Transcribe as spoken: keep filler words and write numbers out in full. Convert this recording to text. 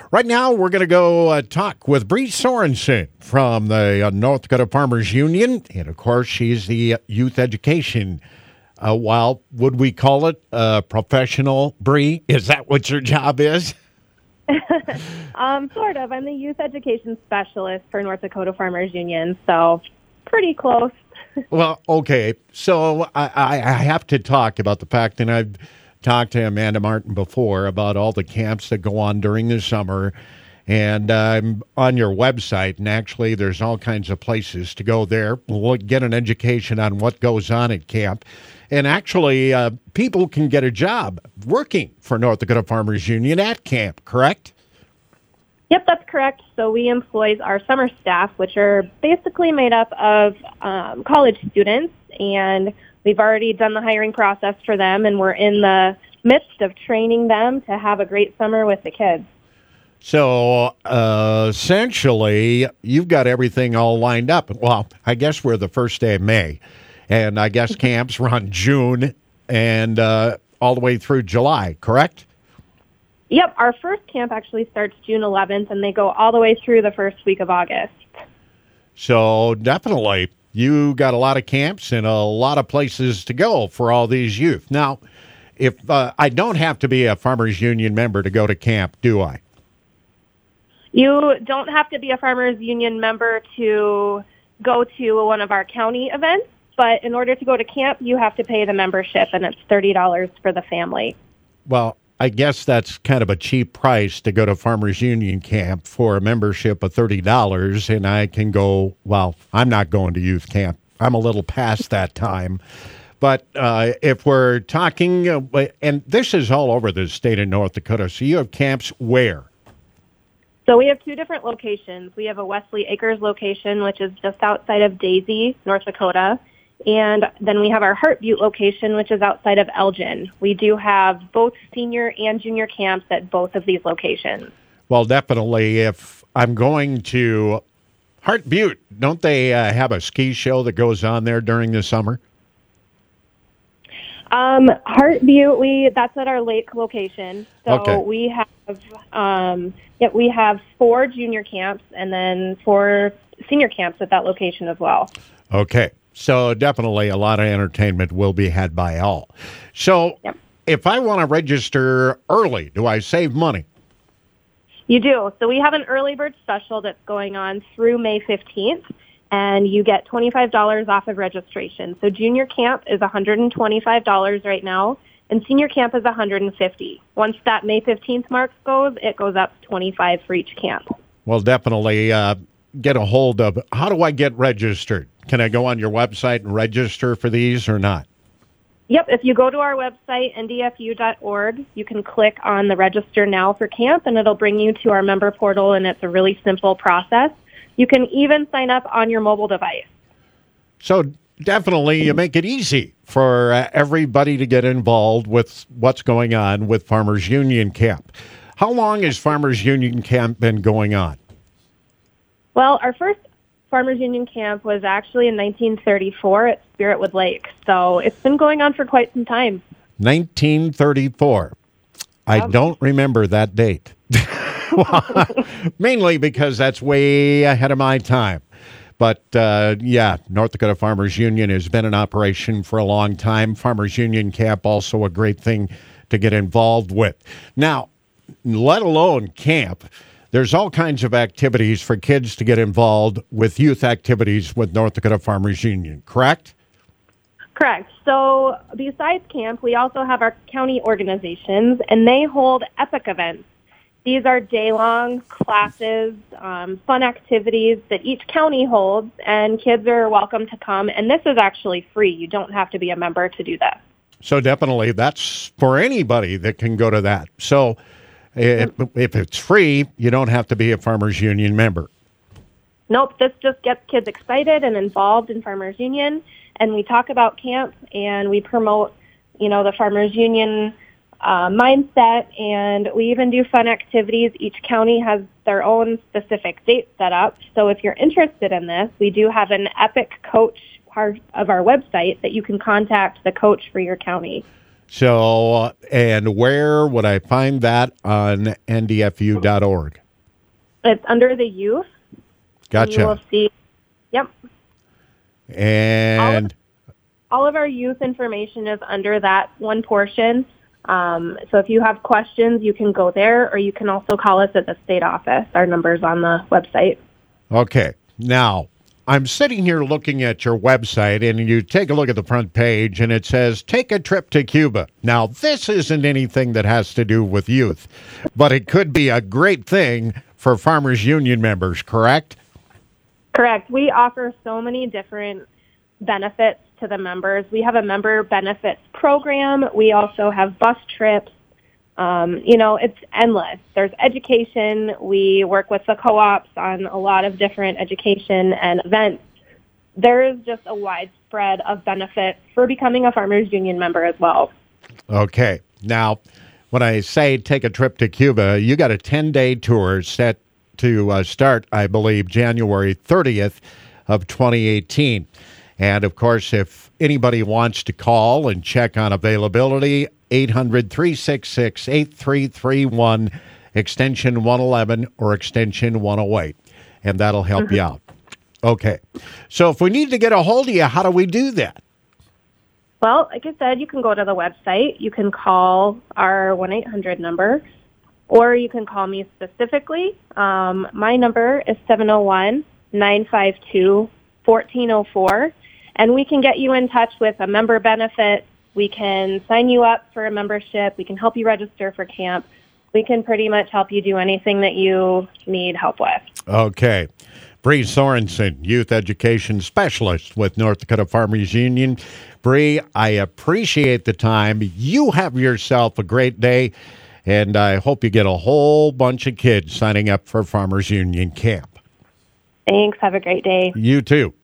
Right now, we're going to go uh, talk with Bree Sorensen from the uh, North Dakota Farmers Union. And, of course, she's the uh, youth education, uh, well, would we call it uh, professional, Bree? Is that what your job is? um, sort of. I'm the youth education specialist for North Dakota Farmers Union, so pretty close. Well, okay. So I, I I have to talk about the fact, and I've talked to Amanda Martin before about all the camps that go on during the summer. And I'm on your website, and actually there's all kinds of places to go there, look, get an education on what goes on at camp. And actually, uh, people can get a job working for North Dakota Farmers Union at camp, correct? Yep, that's correct. So we employ our summer staff, which are basically made up of um, college students, and we've already done the hiring process for them, and we're in the midst of training them to have a great summer with the kids. So uh, essentially, you've got everything all lined up. Well, I guess we're the first day of May, and I guess camps run June and uh, all the way through July, correct? Yep, our first camp actually starts June eleventh, and they go all the way through the first week of August. So definitely, you got a lot of camps and a lot of places to go for all these youth. Now, if uh, I don't have to be a Farmers Union member to go to camp, do I? You don't have to be a Farmers Union member to go to one of our county events, but in order to go to camp, you have to pay the membership, and it's thirty dollars for the family. Well, I guess that's kind of a cheap price to go to Farmers Union camp for a membership of thirty dollars, and I can go, well, I'm not going to youth camp. I'm a little past that time. But uh, if we're talking, uh, and this is all over the state of North Dakota, so you have camps where? So we have two different locations. We have a Wesley Acres location, which is just outside of Daisy, North Dakota. And then we have our Heart Butte location, which is outside of Elgin. We do have both senior and junior camps at both of these locations. Well, definitely. If I'm going to Heart Butte, don't they uh, have a ski show that goes on there during the summer? Um, Heart Butte, we that's at our lake location. So Okay. we have, um, yeah, we have four junior camps and then four senior camps at that location as well. Okay. So definitely a lot of entertainment will be had by all. So Yep. if I want to register early, do I save money? You do. So we have an early bird special that's going on through May fifteenth, and you get twenty-five dollars off of registration. So junior camp is one hundred twenty-five dollars right now, and senior camp is one hundred fifty dollars. Once that May fifteenth mark goes, it goes up to twenty-five dollars for each camp. Well, definitely uh, get a hold of, how do I get registered? Can I go on your website and register for these or not? Yep, if you go to our website, N D F U dot org, you can click on the Register Now for camp, and it'll bring you to our member portal, and it's a really simple process. You can even sign up on your mobile device. So definitely you make it easy for uh, everybody to get involved with what's going on with Farmers Union Camp. How long has Farmers Union Camp been going on? Well, our first Farmers Union Camp was actually in nineteen thirty-four at Spiritwood Lake, so it's been going on for quite some time. nineteen thirty-four. I Yep. don't remember that date. Well, mainly because that's way ahead of my time. But, uh, yeah, North Dakota Farmers Union has been in operation for a long time. Farmers Union Camp, also a great thing to get involved with. Now, let alone camp, there's all kinds of activities for kids to get involved with youth activities with North Dakota Farmers Union, correct? Correct. So besides camp, we also have our county organizations, and they hold EPIC events. These are day-long classes, um, fun activities that each county holds, and kids are welcome to come. And this is actually free. You don't have to be a member to do that. So definitely that's for anybody that can go to that. So if, if it's free, you don't have to be a Farmers Union member. Nope, this just gets kids excited and involved in Farmers Union, and we talk about camp, and we promote, you know, the Farmers Union uh, mindset, and we even do fun activities. Each county has their own specific dates set up, so if you're interested in this, we do have an EPIC coach part of our website that you can contact the coach for your county. So, uh, and where would I find that on N D F U dot org? It's under the youth. And you will Gotcha. see, yep. And All of our youth information is under that one portion. Um, so if you have questions, you can go there, or you can also call us at the state office. Our number's on the website. okay, now I'm sitting here looking at your website, and you take a look at the front page, and it says, take a trip to Cuba. Now, this isn't anything that has to do with youth, but it could be a great thing for Farmers Union members, correct? Correct. We offer so many different benefits to the members. We have a member benefits program. We also have bus trips. Um, you know, it's endless. There's education. We work with the co-ops on a lot of different education and events. There is just a widespread of benefits for becoming a Farmers Union member as well. Okay. Now, when I say take a trip to Cuba, you got a ten-day tour set to uh, start, I believe, January thirtieth of twenty eighteen. And, of course, if anybody wants to call and check on availability, eight hundred, three six six, eight three three one, extension one eleven or extension one oh eight, and that'll help mm-hmm. you out. Okay. So if we need to get a hold of you, how do we do that? Well, like I said, you can go to the website. You can call our one eight hundred number, or you can call me specifically. Um, my number is seven oh one, nine five two, one four oh four, and we can get you in touch with a member benefit. We can sign you up for a membership. We can help you register for camp. We can pretty much help you do anything that you need help with. Okay. Bree Sorensen, Youth Education Specialist with North Dakota Farmers Union. Bree, I appreciate the time. You have yourself a great day, and I hope you get a whole bunch of kids signing up for Farmers Union Camp. Thanks. Have a great day. You too.